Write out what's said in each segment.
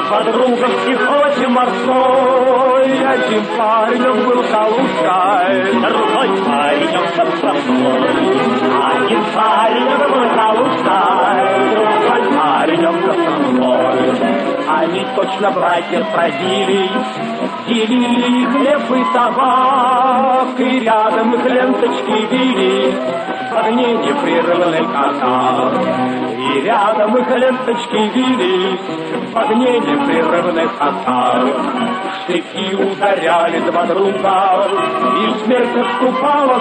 Подруга в пехоте морской, один парень был Калужской, другой парень Комсомольской. Один парень был Калужской, другой парень Комсомольской. Они точно братья родились, делили хлеб и табак, и рядом их ленточки вили в огне непрерывный каток. И рядом их ленточки вились в огне непрерывный каток. Штыки ударяли два друга, и смерть отступала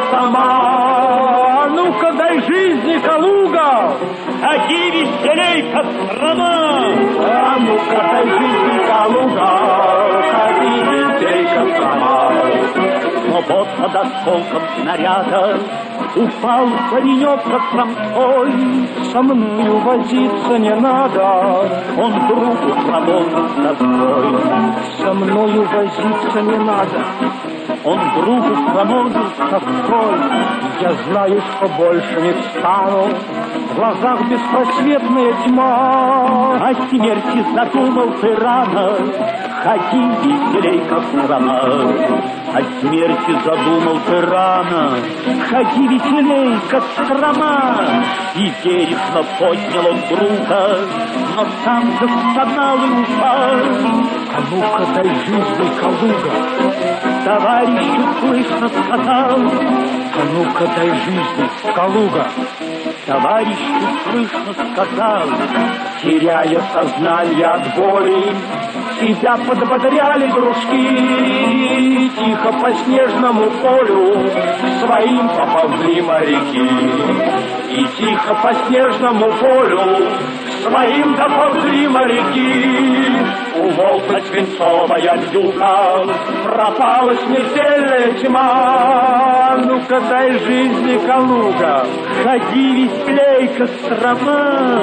сама. Ну-ка, дай жизни, Калуга! Ходи веселей, Кострома! А ну-ка, дай жизни, Калуга! Ходи веселей, Кострома! Но вот над осколком снаряда упал паренек Костромской. Со мною возиться не надо, Он другу промолвил с тоской. со мною возиться не надо. Он другу промолвил с тоской. Я знаю, что больше не встану, в глазах беспросветная тьма. О смерти задумал ты рано, ходи веселей, Кострома. О смерти задумал ты рано, ходи веселей, Кострома. И бережно поднял он друга, но сам застонал и упал. А ну-ка, дай жизни, Калуга! Товарищу слышно сказал. А ну-ка, дай жизни, Калуга! Товарищу слышно сказал. Теряя сознание от боли, себя подбодряли дружки. Тихо по снежному полю своим поползли моряки. И тихо по снежному полю своим доползли моряки. Умолкла свинцовая вьюга, пропала смертельная тьма. Ну-ка, дай жизни, Калуга! Ходи веселей, Кострома.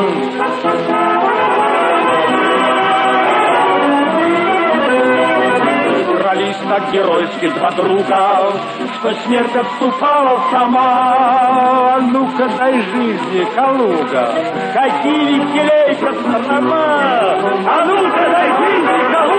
Дрались так геройски два друга, что смерть отступала сама. Ну-ка, дай жизни, Калуга! Ходи веселей, Кострома. А ну-ка, дай жизни, Калуга!